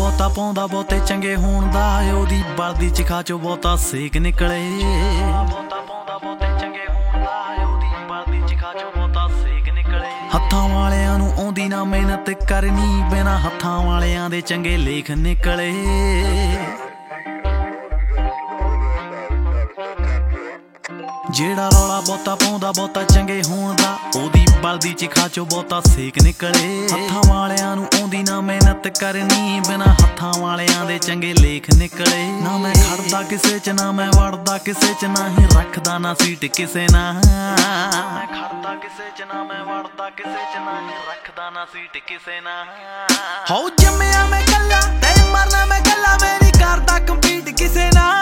ਬਹੁਤਾ ਪਾਉਂਦਾ ਬਹੁਤੇ ਚੰਗੇ ਹੋਣ ਦਾ ਉਹਦੀ ਬਲਦੀ ਚਿਖਾ ਚੋਂ ਬਹੁਤਾ ਸੇਕ ਨਿਕਲੇ ਬਹੁਤਾ ਪਾਉਂਦਾ ਬਹੁਤੇ ਚੰਗੇ ਹੋਣ ਦਾ ਉਹਦੀ ਬਲਦੀ ਚਿਖਾ ਚੋਂ ਬਹੁਤਾ ਸੇਕ ਨਿਕਲੇ ਹੱਥਾਂ ਵਾਲਿਆਂ ਨੂੰ ਆਉਂਦੀ ਨਾ ਮਿਹਨਤ ਕਰਨੀ ਬਿਨਾਂ ਹੱਥਾਂ ਵਾਲਿਆਂ ਦੇ ਚੰਗੇ ਲੇਖ ਨਿਕਲੇ ਜਿਹੜਾ ਰੌਲਾ ਬਹੁਤਾ ਪਾਉਂਦਾ ਬਹੁਤਾ ਚੰਗੇ ਹੋਣ ਦਾ ਉਹਦੀ ਬਲਦੀ ਚਿਖਾ ਚੋਂ ਬਹੁਤਾ ਸੇਕ ਨਿਕਲੇ ਹੱਥਾਂ ਵਾਲਿਆਂ ਨੂੰ ਆਉਂਦੀ ਨਾ ਮਿਹਨਤ ਕਰਨੀ ਬਿਨਾਂ ਹੱਥਾਂ ਵਾਲਿਆਂ ਦੇ ਚੰਗੇ ਲੇਖ ਨਿਕਲੇ ਨਾ ਮੈਂ ਖੜਦਾ ਕਿਸੇ ਚ ਨਾ ਮੈਂ ਵੜਦਾ ਕਿਸੇ ਚ ਨਾ ਹੀ ਰੱਖਦਾ ਨਾ ਸੀਟ ਕਿਸੇ ਨਾ ਮੈਂ ਖੜਦਾ ਕਿਸੇ ਚ ਨਾ ਮੈਂ ਵੜਦਾ ਕਿਸੇ ਚ ਨਾ ਹੀ ਰੱਖਦਾ ਨਾ ਸੀਟ ਕਿਸੇ ਨਾ ਹੋ ਜੰਮਿਆ ਮੈਂ ਕੱਲਾ ਤੇ ਮਰਨਾ ਮੈਂ ਕੱਲਾ ਮੈਂ ਨਹੀਂ ਕਰਦਾ ਕੰਪੀਟ ਕਿਸੇ ਨਾਲ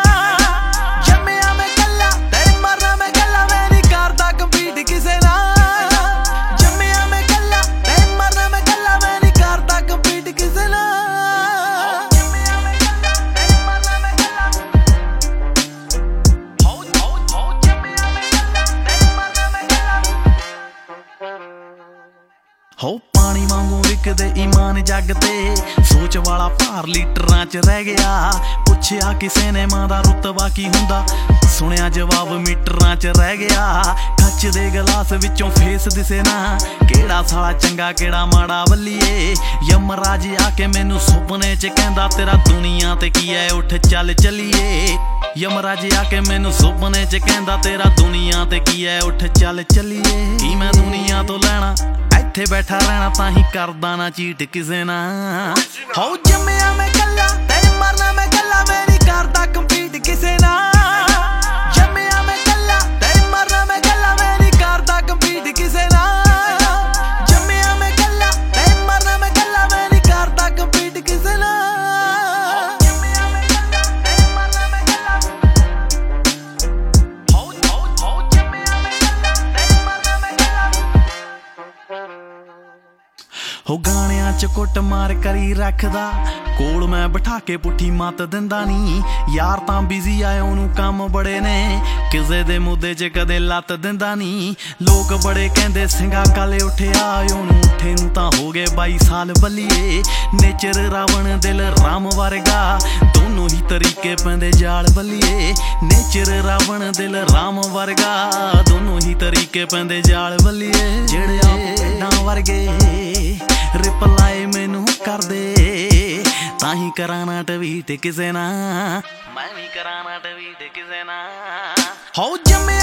ਹੋ ਪਾਣੀ ਵਾਂਗੂ ਵਿਕਦੇ ਈਮਾਨ ਜੱਗ ਤੇ ਸੋਚ ਵਾਲਾ ਭਾਰ ਲੀਟਰਾਂ ਚ ਰਹਿ ਗਿਆ ਪੁੱਛਿਆ ਕਿਸੇ ਨੇ ਮਾਂ ਦਾ ਰੁਤਬਾ ਕੀ ਹੁੰਦਾ ਸੁਣਿਆ ਜਵਾਬ ਮੀਟਰਾਂ ਚ ਰਹਿ ਗਿਆ ਕੱਚ ਦੇ ਗਲਾਸ ਵਿੱਚੋਂ ਫੇਸ ਦਿਸੇ ਨਾ ਕਿਹੜਾ ਸਾਲਾ ਚੰਗਾ ਕਿਹੜਾ ਮਾੜਾ ਵੱਲੀਏ ਯਮਰਾਜ ਆ ਕੇ ਮੈਨੂੰ ਸੁਪਨੇ ਚ ਕਹਿੰਦਾ ਤੇਰਾ ਦੁਨੀਆ ਤੇ ਕੀ ਐ ਉੱਠ ਚੱਲ ਚੱਲੀਏ ਯਮਰਾਜ ਆ ਕੇ ਮੈਨੂੰ ਸੁਪਨੇ ਚ ਕਹਿੰਦਾ ਤੇਰਾ ਦੁਨੀਆ ਤੇ ਕੀ ਐ ਉੱਠ ਚੱਲ ਚੱਲੀਏ ਕੀ ਮੈਂ ਦੁਨੀਆ ਤੋਂ ਲੈਣਾ ਇੱਥੇ ਬੈਠਾ ਰਹਿਣਾ ਤਾਂ ਹੀ ਕਰਦਾ ਨਾ ਚੀਟ ਕਿਸੇ ਨਾਲ ਹੋ ਜੰਮਿਆ ਮੈਂ ਕੱਲਾ ਤੇ ਮਰਨਾ ਮੈਂ ਕੱਲਾ ਮੈਂ ਨਹੀਂ ਕਰਦਾ ਕੰਪੀਟ ਕਿਸੇ ਨਾਲ ਜੰਮਿਆ ਮੈਂ ਕੱਲਾ ਤੇ ਮਰਨਾ ਮੈਂ ਕੱਲਾ ਮੈਂ ਨਹੀਂ ਕਰਦਾ ਕੰਪੀਟ ਕਿਸੇ ਨਾਲ ਜੰਮਿਆ ਮੈਂ ਕੱਲਾ ਤੇ ਮਰਨਾ ਮੈਂ ਕੱਲਾ ਮੈਂ ਨਹੀਂ ਕਰਦਾ ਕੰਪੀਟ ਕਿਸੇ ਨਾਲ ਜੰਮਿਆ ਮੈਂ ਕੱਲਾ ਤੇ ਮਰਨਾ ਮੈਂ ਕੱਲਾ ਹੋ ਜੰਮਿਆ ਮੈਂ ਕੱਲਾ ਤੇ ਮਰਨਾ ਮੈਂ ਕੱਲਾ ਹੋ ਗਾਣਿਆਂ ਚ ਕੁੱਟ ਮਾਰ ਕਰੀ ਰੱਖਦਾ ਕੋਲ ਮੈਂ ਬਿਠਾ ਕੇ ਪੁੱਠੀ ਮੱਤ ਦਿੰਦਾ ਨੀ ਯਾਰ ਤਾਂ ਬਿਜ਼ੀ ਆਏ ਉਹਨੂੰ ਕੰਮ ਬੜੇ ਨੇ ਕਿਸੇ ਦੇ ਮੁੱਦੇ ਚ ਕਦੇ ਲੱਤ ਦਿੰਦਾ ਨੀ ਲੋਕ ਬੜੇ ਕਹਿੰਦੇ ਸਿੰਘਾ ਕਾਲੇ ਉੱਠਿਆ ਉਹਨੂੰ ਉੱਠੇ ਨੂੰ ਤਾਂ ਹੋ ਗਏ 22 ਸਾਲ ਬੱਲੀਏ ਨੇਚਰ ਰਾਵਣ ਦਿਲ ਰਾਮ ਵਰਗਾ ਦੋਨੋਂ ਹੀ ਤਰੀਕੇ ਪੈਂਦੇ ਜਾਲ ਬੱਲੀਏ ਨੇਚਰ ਰਾਵਣ ਦਿਲ ਰਾਮ ਵਰਗਾ ਦੋਨੋਂ ਹੀ ਤਰੀਕੇ ਪੈਂਦੇ ਜਾਲ ਬੱਲੀਏ ਜਿਹੜੇ ਭੇਡਾਂ ਵਰਗੇ ਰਿਪਲਾਈ ਮੈਨੂੰ ਕਰਦੇ ਤਾਂ ਹੀ ਕਰਾਂ ਨਾ ਟਵੀਟ ਕਿਸੇ ਨਾ ਮੈਂ ਵੀ ਕਰਾਂ ਨਾ ਟਵੀਟ ਕਿਸੇ ਨਾ ਹੋ ਜੰਮਿਆ